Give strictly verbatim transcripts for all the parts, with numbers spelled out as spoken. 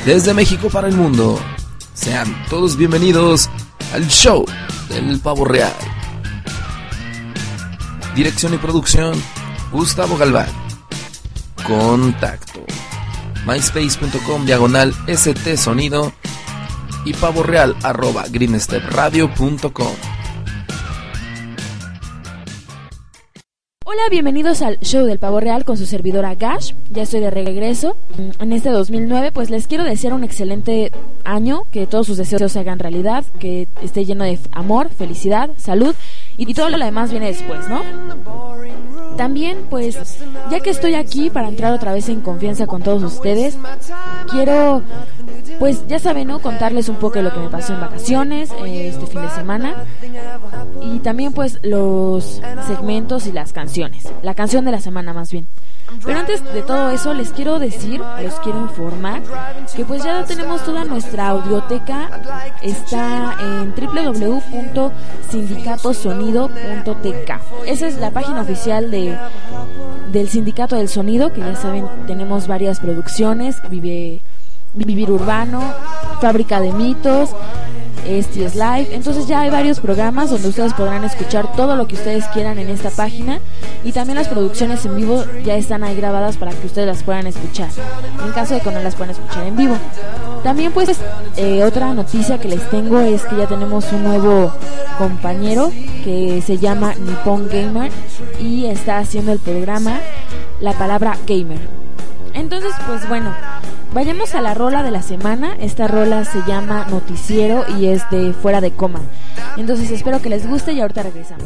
desde México para el mundo. Sean todos bienvenidos al show del Pavo Real. Dirección y producción, Gustavo Galván. Contacto: myspace.com diagonal st sonido y pavoreal arroba greenstepradio punto com. Hola, bienvenidos al show del Pavo Real con su servidora Gash. Ya estoy de regreso en este dos mil nueve. Pues les quiero desear un excelente año, que todos sus deseos se hagan realidad, que esté lleno de amor, felicidad, salud y todo lo demás viene después, ¿no? También, pues, ya que estoy aquí para entrar otra vez en confianza con todos ustedes, quiero, pues, ya saben, ¿no? Contarles un poco de lo que me pasó en vacaciones, eh, este fin de semana. Y también, pues, los segmentos y las canciones. La canción de la semana, más bien. Pero antes de todo eso, les quiero decir, les quiero informar que pues ya tenemos toda nuestra audioteca. Está en doble u doble u doble u punto sindicato sonido punto t k. Esa es la página oficial de del Sindicato del Sonido, que ya saben, tenemos varias producciones: Vive, Vivir Urbano, Fábrica de Mitos, Este es Live. Entonces ya hay varios programas donde ustedes podrán escuchar todo lo que ustedes quieran en esta página, y también las producciones en vivo ya están ahí grabadas para que ustedes las puedan escuchar en caso de que no las puedan escuchar en vivo. También pues eh, otra noticia que les tengo es que ya tenemos un nuevo compañero que se llama Nippon Gamer y está haciendo el programa La Palabra Gamer. Entonces pues bueno, vayamos a la rola de la semana. Esta rola se llama Noticiero y es de Fuera de Coma. Entonces espero que les guste y ahorita regresamos.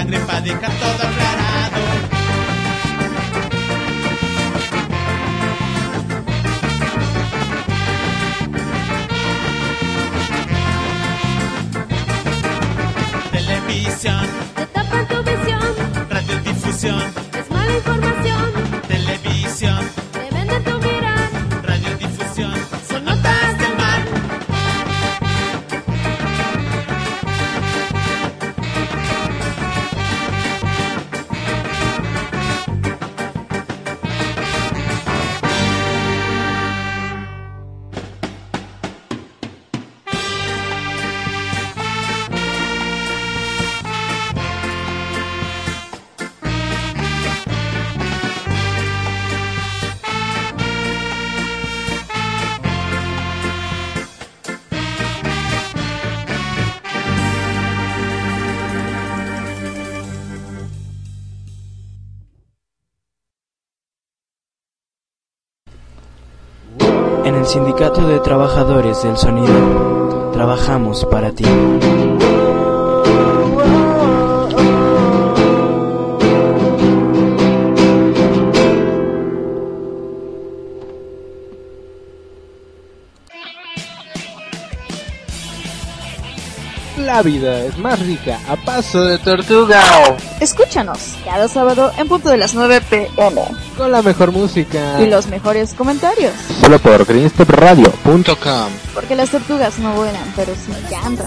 sangre para dejar todo aclarado. Televisión, te tapan tu visión, radiodifusión, es mala información, televisión, te venden tu mirar, radiodifusión, son notas del mar. En el Sindicato de Trabajadores del Sonido, trabajamos para ti. La vida es más rica a paso de tortuga. Escúchanos cada sábado en punto de las nueve pe eme Con la mejor música y los mejores comentarios. Solo por green step radio punto com. Porque las tortugas no vuelan, pero sí cantan.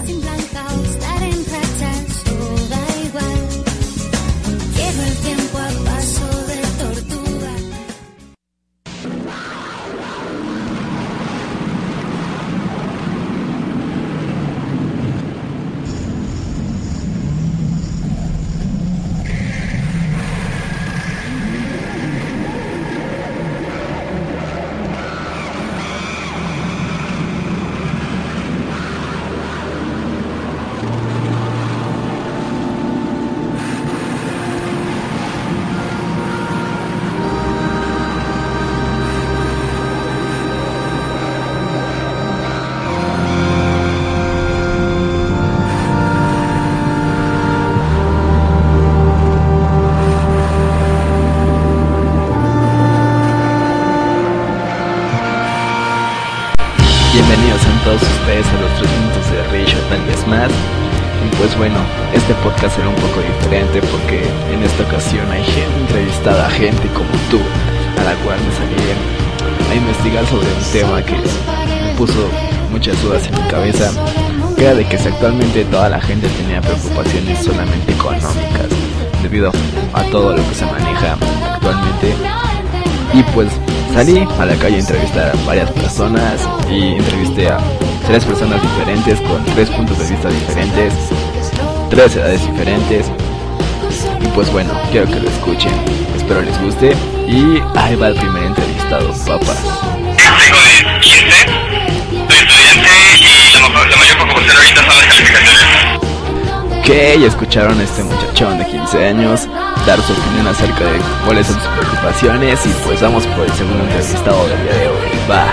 Bienvenidos a todos ustedes a los tres minutos de Rich tal vez más. Y pues bueno, este podcast será un poco diferente porque en esta ocasión hay gente entrevistada, gente como tú, a la cual me salí a investigar sobre un tema que me puso muchas dudas en mi cabeza, que era de que si actualmente toda la gente tenía preocupaciones solamente económicas debido a todo lo que se maneja actualmente. Y pues salí a la calle a entrevistar a varias personas y entrevisté a tres personas diferentes con tres puntos de vista diferentes, tres edades diferentes. Y pues bueno, quiero que lo escuchen, espero les guste. Y ahí va el primer entrevistado, papá. Tengo de quince, soy estudiante y la, la mayor preocupación ahorita son las calificaciones. Ok, ya escucharon a este muchachón de quince años dar su opinión acerca de cuáles son sus preocupaciones. Y pues vamos por el segundo entrevistado del día de hoy. Va.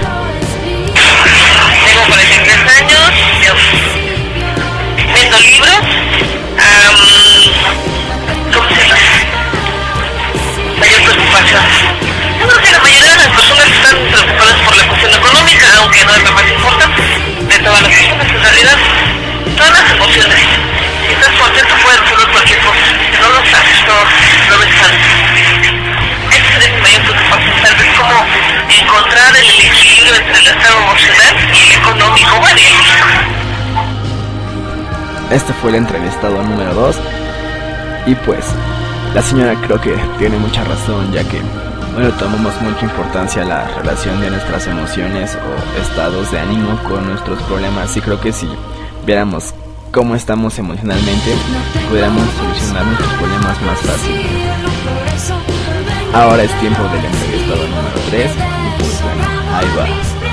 Tengo cuarenta y tres años, yo vendo libros, um, ¿cómo se llama? Mayor preocupación. Yo creo que la mayoría de las personas están preocupadas por la cuestión económica, aunque no es la más importante de todas las personas, en realidad, todas las emociones. Si estás contento puedes resolver cualquier cosa, si no lo sabes, no, no ves tanto. Esa es mi mayor preocupación, tal vez como encontrar el equilibrio entre el estado emocional y el económico, bueno, y el físico. Este fue el entrevistado número dos. Y pues la señora creo que tiene mucha razón, ya que bueno, tomamos mucha importancia a la relación de nuestras emociones o estados de ánimo con nuestros problemas. Y creo que si viéramos cómo estamos emocionalmente, pudiéramos solucionar nuestros problemas más fácil. Ahora es tiempo del entrevistado número tres. Y pues bueno, ahí va.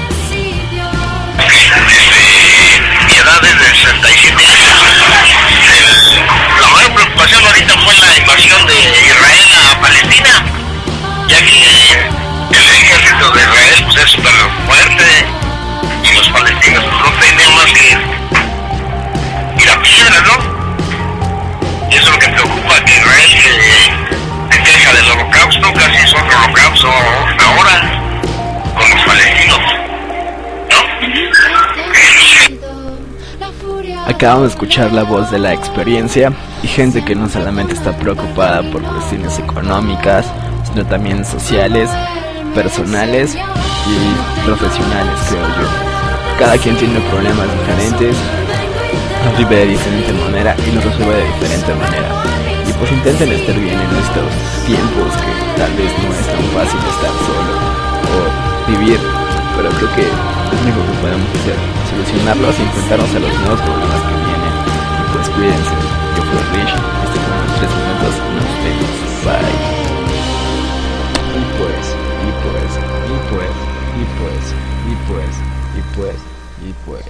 Mi edad es de sesenta y siete años. La mayor preocupación ahorita fue la invasión de Israel a Palestina, ya que el ejército de Israel pues, es súper fuerte y los palestinos pues, no tenían más que ir a piedra, ¿no? Y eso es lo que me preocupa, que Acabamos de escuchar la voz de la experiencia y gente que no solamente está preocupada por cuestiones económicas, sino también sociales, personales y profesionales, creo yo. Cada quien tiene problemas diferentes, los vive de diferente manera y los resuelve de diferente manera. Y pues intenten estar bien en estos tiempos que tal vez no es tan fácil estar solo o vivir, pero creo que es lo único que podemos hacer, solucionarlos y enfrentarnos a los nuevos problemas que vienen. Y pues cuídense, yo fui Rich, estos son los tres minutos, nos vemos, bye. Y pues, y pues, y pues, y pues, y pues, y pues, y pues.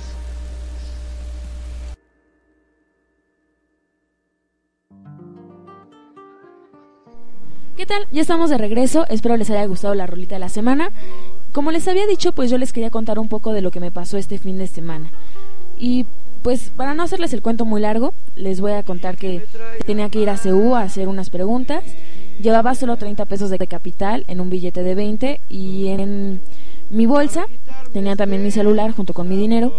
¿Qué tal? Ya estamos de regreso, espero les haya gustado la rolita de la semana. Como les había dicho, pues yo les quería contar un poco de lo que me pasó este fin de semana. Y pues para no hacerles el cuento muy largo, les voy a contar que tenía que ir a C U a hacer unas preguntas. Llevaba solo treinta pesos de capital en un billete de veinte y en mi bolsa tenía también mi celular junto con mi dinero.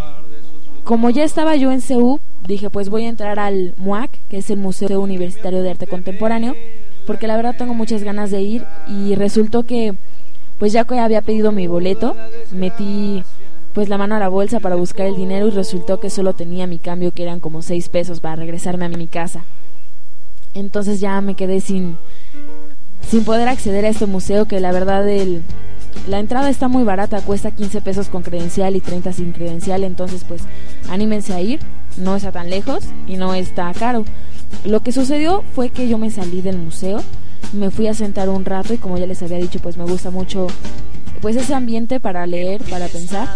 Como ya estaba yo en C U, dije pues voy a entrar al M U A C, que es el Museo Universitario de Arte Contemporáneo, porque la verdad tengo muchas ganas de ir. Y resultó que pues ya que había pedido mi boleto, metí pues la mano a la bolsa para buscar el dinero y resultó que solo tenía mi cambio, que eran como seis pesos para regresarme a mi casa. Entonces ya me quedé sin sin poder acceder a este museo, que la verdad el, la entrada está muy barata, cuesta quince pesos con credencial y treinta sin credencial. Entonces pues anímense a ir, no está tan lejos y no está caro. Lo que sucedió fue que yo me salí del museo, me fui a sentar un rato y como ya les había dicho, pues me gusta mucho pues ese ambiente para leer, para pensar,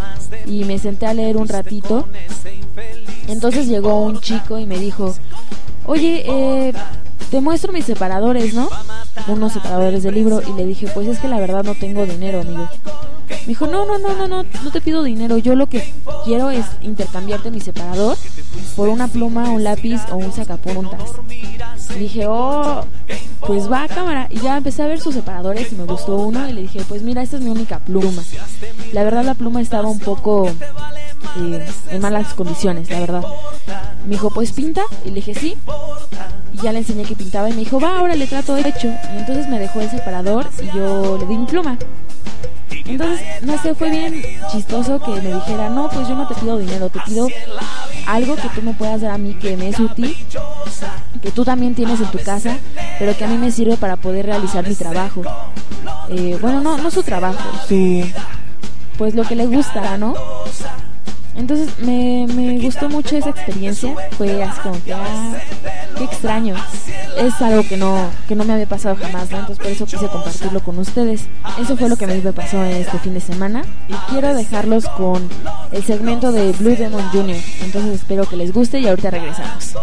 y me senté a leer un ratito. Entonces llegó un chico y me dijo, oye, eh, te muestro mis separadores, ¿no? Unos separadores de libro. Y le dije, pues es que la verdad no tengo dinero, amigo. Me dijo, no, no, no, no, no, no te pido dinero, yo lo que quiero es intercambiarte mi separador por una pluma, un lápiz o un sacapuntas. Y dije, oh, pues va, cámara. Y ya empecé a ver sus separadores y me gustó uno y le dije, pues mira, esta es mi única pluma. La verdad la pluma estaba un poco eh, en malas condiciones, la verdad. Me dijo, pues pinta, y le dije, sí. Y ya le enseñé que pintaba y me dijo, va, ahora le trato hecho. Y entonces me dejó el separador y yo le di mi pluma. Entonces, no sé, fue bien chistoso que me dijera, no, pues yo no te pido dinero, te pido algo que tú me puedas dar a mí que me es útil, que tú también tienes en tu casa, pero que a mí me sirve para poder realizar mi trabajo. Eh, bueno, no, no su trabajo, su, pues lo que le gusta, ¿no? Entonces me, me gustó mucho esa experiencia. Fue así como que, ah, qué extraño. Es algo que no, que no me había pasado jamás, ¿no? Entonces por eso quise compartirlo con ustedes. Eso fue lo que a mí me pasó en este fin de semana. Y quiero dejarlos con el segmento de Blue Demon junior Entonces espero que les guste y ahorita regresamos.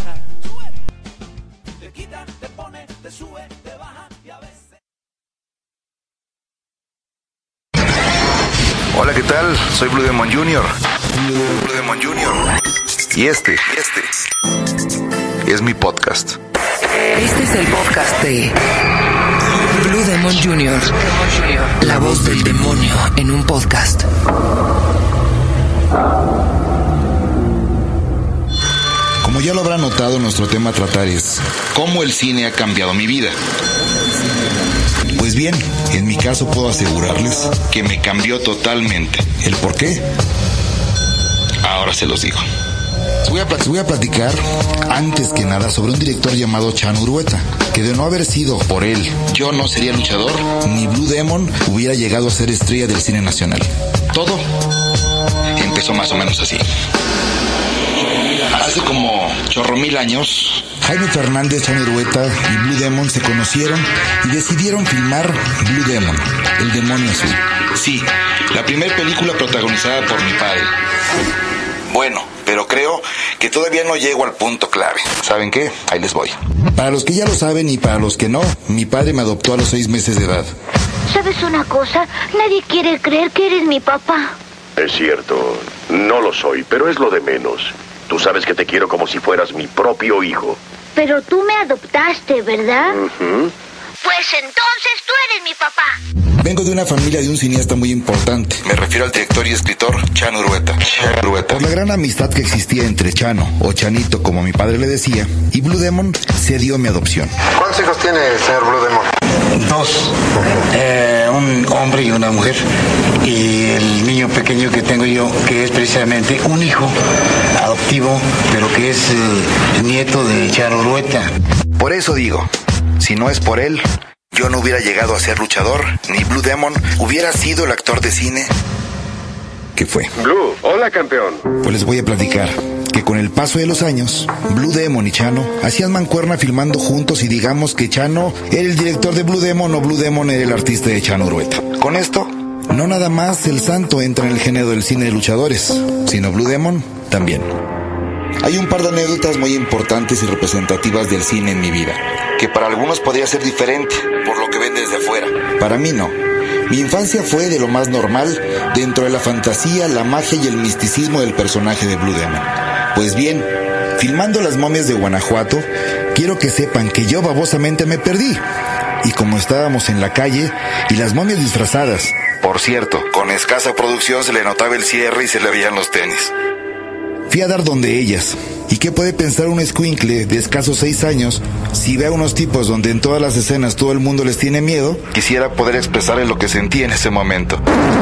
Hola, ¿qué tal? Soy Blue Demon junior Blue Demon junior Y este, este es mi podcast. Este es el podcast de Blue Demon junior La voz del demonio en un podcast. Como ya lo habrán notado, nuestro tema a tratar es cómo el cine ha cambiado mi vida. Pues bien, en mi caso puedo asegurarles que me cambió totalmente. ¿El por qué? Ahora se los digo. Les voy a, plat- voy a platicar, antes que nada, sobre un director llamado Chan Urueta, que de no haber sido por él, yo no sería luchador, ni Blue Demon hubiera llegado a ser estrella del cine nacional. Todo empezó más o menos así. Hace como chorro mil años, Jaime Fernández, Chan Urueta y Blue Demon se conocieron y decidieron filmar Blue Demon, el demonio azul. Sí, la primera película protagonizada por mi padre. Bueno, pero creo que todavía no llego al punto clave. ¿Saben qué? Ahí les voy. Para los que ya lo saben y para los que no, mi padre me adoptó a los seis meses de edad. ¿Sabes una cosa? Nadie quiere creer que eres mi papá. Es cierto, no lo soy, pero es lo de menos. Tú sabes que te quiero como si fueras mi propio hijo. Pero tú me adoptaste, ¿verdad? Uh-huh. Pues Pues entonces tú eres mi papá. Vengo de una familia de un cineasta muy importante. Me refiero al director y escritor Chano Urueta. Por la gran amistad que existía entre Chano, o Chanito como mi padre le decía, y Blue Demon, se dio mi adopción. ¿Cuántos hijos tiene el señor Blue Demon? Dos, eh, un hombre y una mujer. Y el niño pequeño que tengo yo, que es precisamente un hijo adoptivo, pero que es eh, el nieto de Chano Urueta. Por eso digo, si no es por él, yo no hubiera llegado a ser luchador, ni Blue Demon hubiera sido el actor de cine que fue. Blue, hola campeón. Pues les voy a platicar que con el paso de los años, Blue Demon y Chano hacían mancuerna filmando juntos y digamos que Chano era el director de Blue Demon o Blue Demon era el artista de Chano Urueta. Con esto, no nada más el santo entra en el género del cine de luchadores, sino Blue Demon también. Hay un par de anécdotas muy importantes y representativas del cine en mi vida, que para algunos podría ser diferente, por lo que ven desde afuera. Para mí no. Mi infancia fue de lo más normal, dentro de la fantasía, la magia y el misticismo del personaje de Blue Demon. Pues bien, filmando Las momias de Guanajuato, quiero que sepan que yo babosamente me perdí. Y como estábamos en la calle, y las momias disfrazadas, por cierto, con escasa producción se le notaba el cierre y se le veían los tenis. Fui a dar donde ellas. ¿Y qué puede pensar un escuincle de escasos seis años si ve a unos tipos donde en todas las escenas todo el mundo les tiene miedo? Quisiera poder expresarles lo que sentí en ese momento.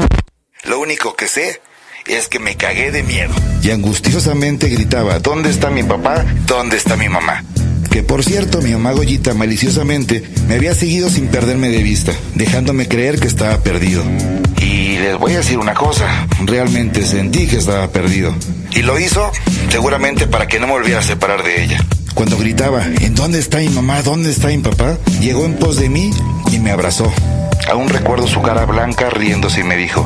Lo único que sé es que me cagué de miedo. Y angustiosamente gritaba, ¿dónde está mi papá? ¿Dónde está mi mamá? Que por cierto, mi mamá Goyita maliciosamente me había seguido sin perderme de vista, dejándome creer que estaba perdido. Y les voy a decir una cosa, realmente sentí que estaba perdido. Y lo hizo seguramente para que no me volviera a separar de ella. Cuando gritaba, ¿en dónde está mi mamá? ¿Dónde está mi papá? Llegó en pos de mí y me abrazó. Aún recuerdo su cara blanca riéndose y me dijo,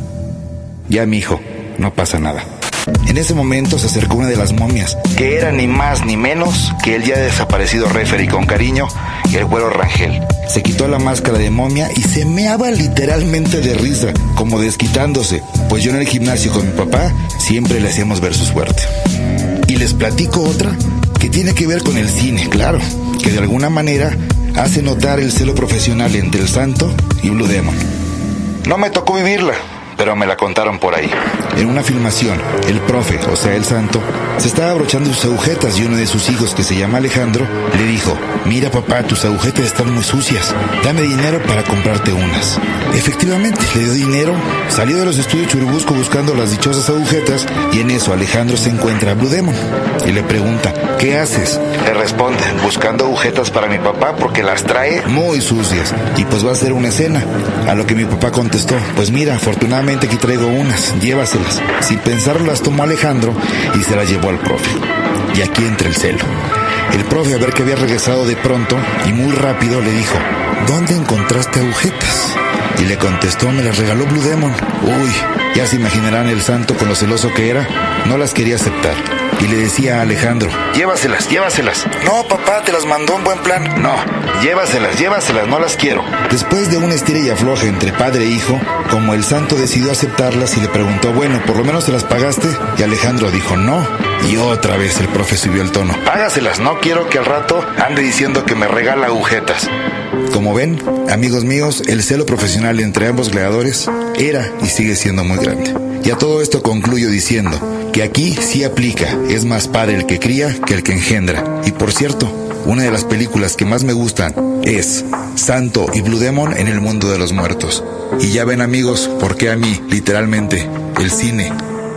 ya mijo, no pasa nada. En ese momento se acercó una de las momias, que era ni más ni menos que el ya desaparecido referee con cariño, y el güero Rangel. Se quitó la máscara de momia y se meaba literalmente de risa, como desquitándose, pues yo en el gimnasio con mi papá siempre le hacíamos ver su suerte. Y les platico otra que tiene que ver con el cine, claro, que de alguna manera hace notar el celo profesional entre el santo y Blue Demon. No me tocó vivirla, pero me la contaron por ahí. En una filmación, el profe, o sea el santo, se estaba abrochando sus agujetas y uno de sus hijos, que se llama Alejandro, le dijo, mira papá, tus agujetas están muy sucias, dame dinero para comprarte unas. Efectivamente, le dio dinero, salió de los estudios Churubusco buscando las dichosas agujetas y en eso Alejandro se encuentra a Blue Demon y le pregunta, ¿qué haces? Le responde, buscando agujetas para mi papá porque las trae muy sucias y pues va a hacer una escena. A lo que mi papá contestó, pues mira, afortunadamente aquí traigo unas, llévaselas. Sin pensarlo las tomó Alejandro y se las llevó al profe. Y aquí entra el celo. El profe, a ver que había regresado de pronto y muy rápido, le dijo, ¿dónde encontraste agujetas? Y le contestó, me las regaló Blue Demon. Uy, ya se imaginarán el santo con lo celoso que era, no las quería aceptar. Y le decía a Alejandro, llévaselas, llévaselas. No, papá, te las mandó en buen plan. No, llévaselas, llévaselas, no las quiero. Después de un estira y afloje entre padre e hijo, como el santo decidió aceptarlas y le preguntó, bueno, ¿por lo menos se las pagaste? Y Alejandro dijo, no. Y otra vez el profe subió el tono, págaselas, no quiero que al rato ande diciendo que me regala agujetas. Como ven, amigos míos, el celo profesional entre ambos gladiadores era y sigue siendo muy grande. Y a todo esto concluyo diciendo que aquí sí aplica, es más padre el que cría que el que engendra. Y por cierto, una de las películas que más me gustan es Santo y Blue Demon en el mundo de los muertos. Y ya ven amigos, por qué a mí, literalmente, el cine.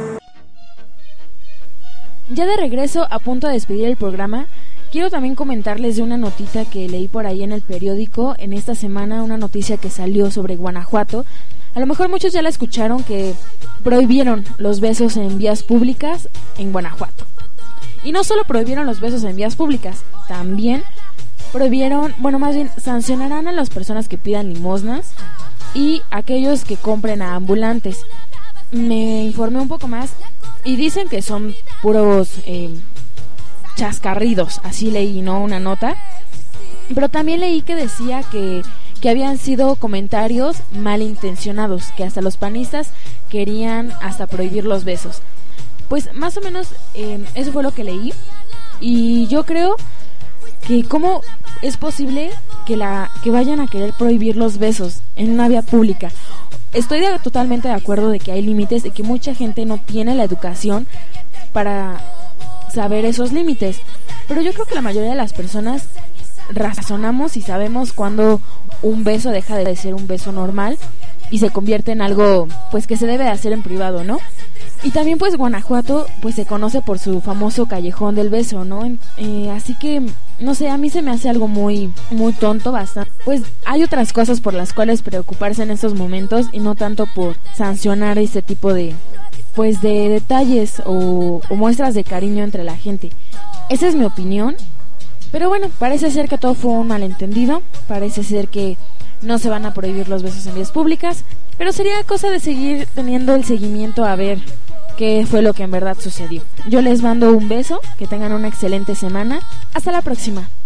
Ya de regreso, a punto de despedir el programa, quiero también comentarles de una notita que leí por ahí en el periódico en esta semana, una noticia que salió sobre Guanajuato. A lo mejor muchos ya la escucharon, que prohibieron los besos en vías públicas en Guanajuato. Y no solo prohibieron los besos en vías públicas, también prohibieron, bueno, más bien sancionarán a las personas que pidan limosnas y aquellos que compren a ambulantes. Me informé un poco más y dicen que son puros eh, chascarridos, así leí, ¿no? Una nota. Pero también leí que decía que, que habían sido comentarios malintencionados, que hasta los panistas querían hasta prohibir los besos. Pues más o menos eh, eso fue lo que leí. Y yo creo que como es posible que la que vayan a querer prohibir los besos en una vía pública. Estoy de, totalmente de acuerdo de que hay límites y que mucha gente no tiene la educación para saber esos límites, pero yo creo que la mayoría de las personas razonamos y sabemos cuando un beso deja de ser un beso normal y se convierte en algo pues que se debe de hacer en privado, ¿no? Y también pues Guanajuato pues se conoce por su famoso callejón del beso, ¿no? Eh, así que no sé, a mí se me hace algo muy muy tonto bastante. Pues hay otras cosas por las cuales preocuparse en estos momentos y no tanto por sancionar este tipo de pues de detalles o, o muestras de cariño entre la gente. Esa es mi opinión. Pero bueno, parece ser que todo fue un malentendido. Parece ser que no se van a prohibir los besos en vías públicas, pero sería cosa de seguir teniendo el seguimiento a ver qué fue lo que en verdad sucedió. Yo les mando un beso, que tengan una excelente semana. Hasta la próxima.